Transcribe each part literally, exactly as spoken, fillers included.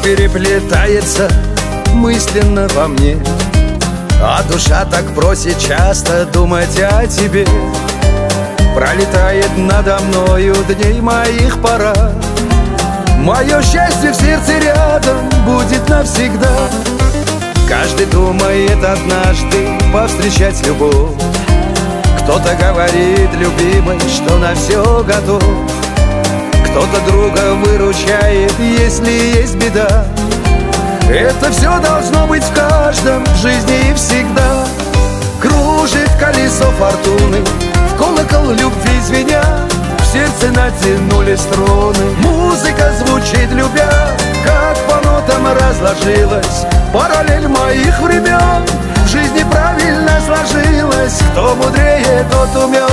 переплетается мысленно во мне, а душа так просит часто думать о тебе. Пролетает надо мною дней моих пора, мое счастье в сердце рядом будет навсегда. Каждый думает однажды повстречать любовь. Кто-то говорит любимой, что на все готов. Кто-то друга выручает, если есть беда. Это все должно быть в каждом, в жизни и всегда. Кружит колесо фортуны, в колокол любви звеня, в сердце натянули струны. Музыка звучит, любя, как по нотам разложилась параллель моих времен. В жизни правильно сложилось, кто мудрее, тот умен.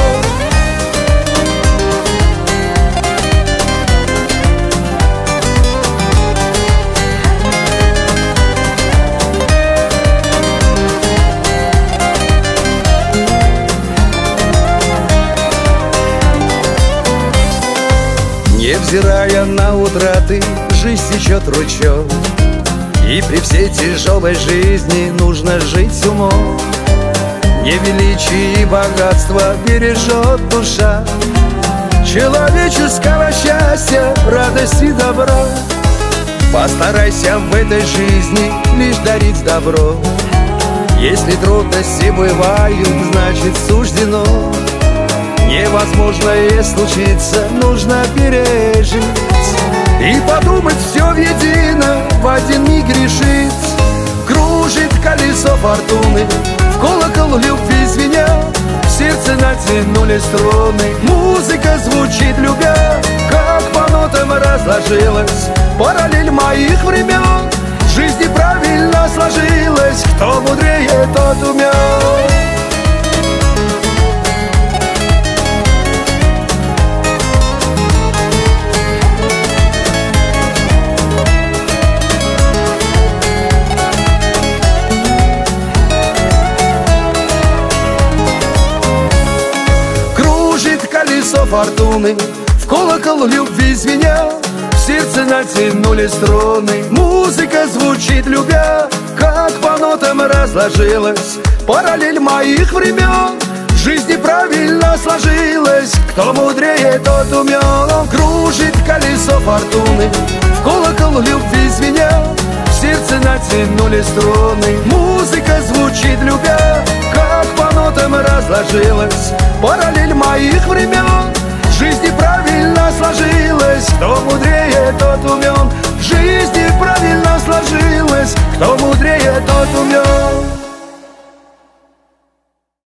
Невзирая на утраты, жизнь течет ручьем, и при всей тяжелой жизни нужно жить с умом. Не величие и богатство бережет душа человеческого счастья, радости и добра. Постарайся в этой жизни лишь дарить добро. Если трудности бывают, значит суждено. Невозможное случится, нужно пережить и подумать все воедино, в один миг решить. Кружит колесо фортуны, в колокол любви звеня, в сердце натянули струны. Музыка звучит, любя, как по нотам разложилась параллель моих времен. В жизни правильно сложилось, кто мудрее, тот умен. Колесо фортуны, в колокол любви звеня, в сердце натянули струны. Музыка звучит, любя, как по нотам разложилась параллель моих времен. В жизни правильно сложилось, кто мудрее, тот умен. Кружит колесо фортуны, в колокол любви звеня, в сердце натянули струны. Музыка звучит, любя, как по нотам разложилась параллель моих времен. В жизни правильно сложилось, кто мудрее, тот умен. В жизни правильно сложилось, кто мудрее, тот умен.